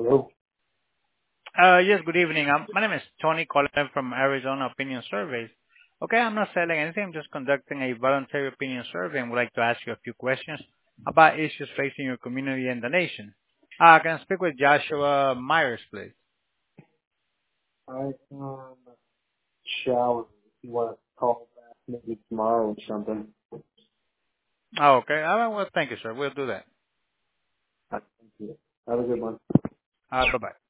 Hello. Yes, good evening. My name is Tony calling from Arizona Opinion Surveys. Okay, I'm not selling anything. I'm just conducting a voluntary opinion survey and would like to ask you a few questions about issues facing your community and the nation. Can I speak with Joshua Myers, please? I shower. If you want to call back maybe tomorrow or something. Oh, okay. Well, thank you, sir. We'll do that. Thank you. Have a good one. Bye-bye.